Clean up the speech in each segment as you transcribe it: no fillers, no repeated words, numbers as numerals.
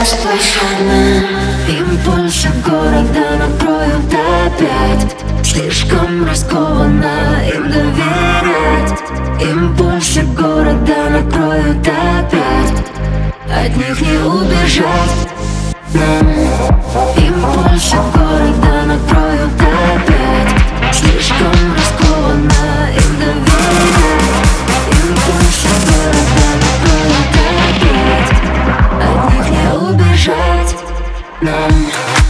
беспощадны. Импульсы города накроют опять. Слишком рискованно им доверять. Импульсы города накроют опять. От них не убежать нам. Импульсы города накроют опять. Слишком рискованно им доверять. Импульсы города накроют опять. От них не убежать нам.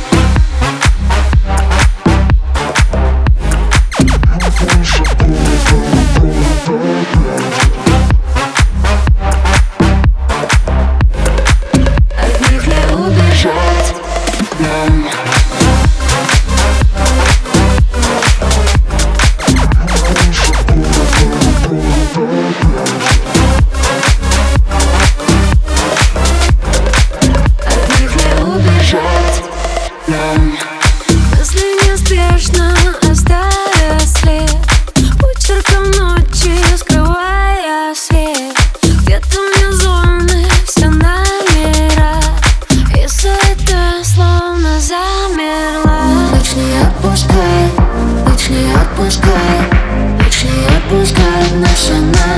Мысли неспешно оставя след, почерком ночи скрывая свет. Где-то внизу все номера, и суета словно замерла. Ночь не отпускай, ночь не отпускай, ночь не отпускай, наша